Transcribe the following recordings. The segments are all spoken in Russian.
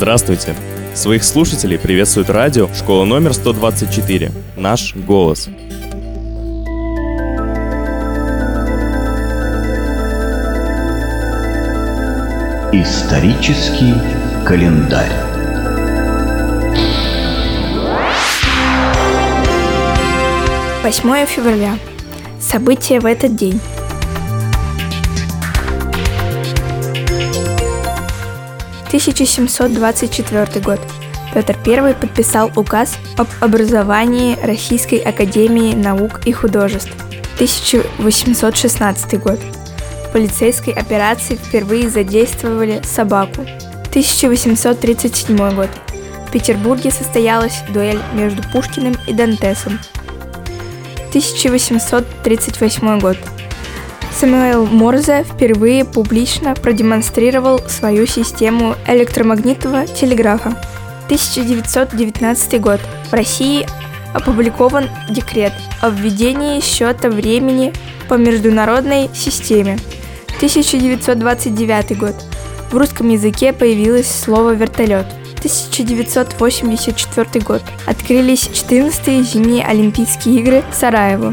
Здравствуйте! Своих слушателей приветствует радио «Школа номер 124. Наш голос». Исторический календарь. «8 февраля. События в этот день. 1724 год. Петр I подписал указ об образовании Российской академии наук и художеств. 1816 год. В полицейской операции впервые задействовали собаку. 1837 год. В Петербурге состоялась дуэль между Пушкиным и Дантесом. 1838 год. Самуэл Морзе впервые публично продемонстрировал свою систему электромагнитного телеграфа. 1919 год. В России опубликован декрет о введении счета времени по международной системе. 1929 год. В русском языке появилось слово «вертолет». 1984 год. Открылись 14-е зимние Олимпийские игры в Сараево.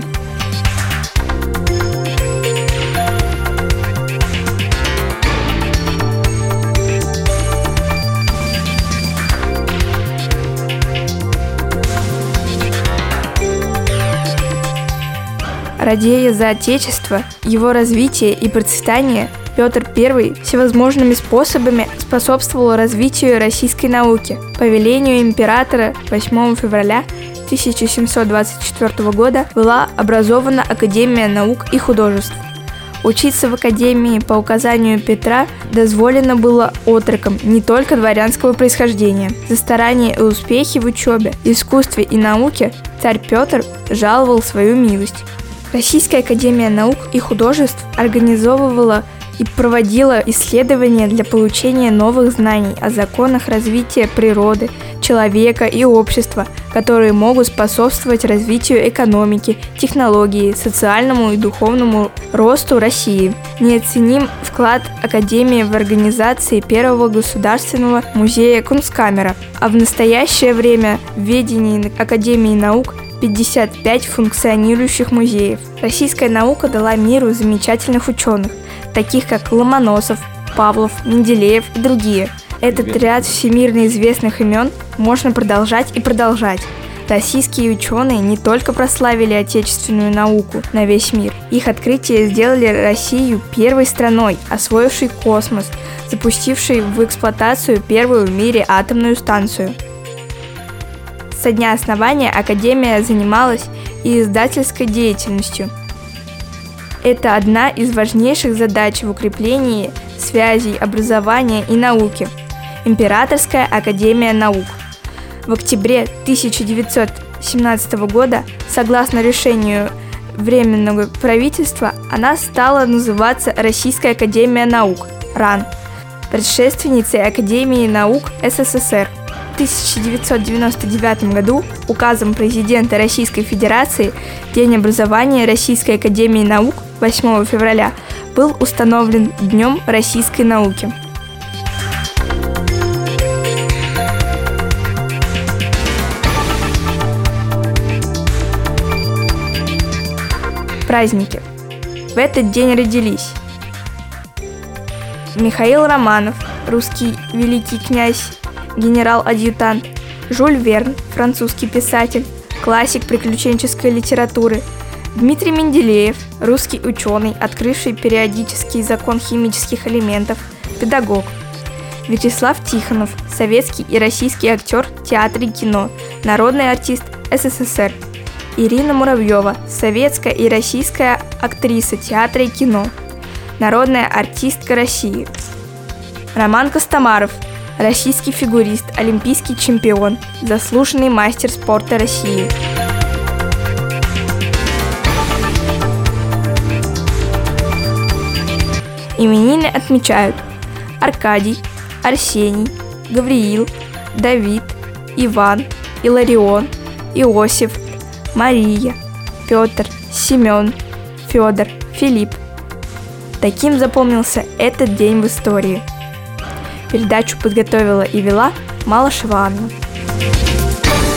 Радея за Отечество, его развитие и процветание, Петр I всевозможными способами способствовал развитию российской науки. По велению императора 8 февраля 1724 года была образована Академия наук и художеств. Учиться в Академии по указанию Петра дозволено было отрокам не только дворянского происхождения. За старания и успехи в учебе, искусстве и науке царь Петр жаловал свою милость. Российская академия наук и художеств организовывала и проводила исследования для получения новых знаний о законах развития природы, человека и общества, которые могут способствовать развитию экономики, технологии, социальному и духовному росту России. Неоценим вклад Академии в организации первого государственного музея Кунсткамера, а в настоящее время в ведении Академии наук 55 функционирующих музеев. Российская наука дала миру замечательных ученых, таких как Ломоносов, Павлов, Менделеев и другие. Этот ряд всемирно известных имен можно продолжать и продолжать. Российские ученые не только прославили отечественную науку на весь мир. Их открытия сделали Россию первой страной, освоившей космос, запустившей в эксплуатацию первую в мире атомную станцию. Со дня основания Академия занималась и издательской деятельностью. Это одна из важнейших задач в укреплении связей образования и науки. Императорская академия наук. В октябре 1917 года, согласно решению Временного правительства, она стала называться Российская академия наук, РАН, предшественницей Академии наук СССР. В 1999 году указом президента Российской Федерации День образования Российской академии наук 8 февраля был установлен Днем российской науки. Праздники. В этот день родились Михаил Романов, русский великий князь, генерал-адъютант, Жюль Верн, французский писатель, классик приключенческой литературы, Дмитрий Менделеев, русский ученый, открывший периодический закон химических элементов, педагог, Вячеслав Тихонов, советский и российский актер театра и кино, народный артист СССР, Ирина Муравьева, советская и российская актриса театра и кино, народная артистка России, Роман Костомаров, российский фигурист, олимпийский чемпион, заслуженный мастер спорта России. Именины отмечают Аркадий, Арсений, Гавриил, Давид, Иван, Иларион, Иосиф, Мария, Петр, Семен, Федор, Филипп. Таким запомнился этот день в истории. Передачу подготовила и вела Малышева Анна.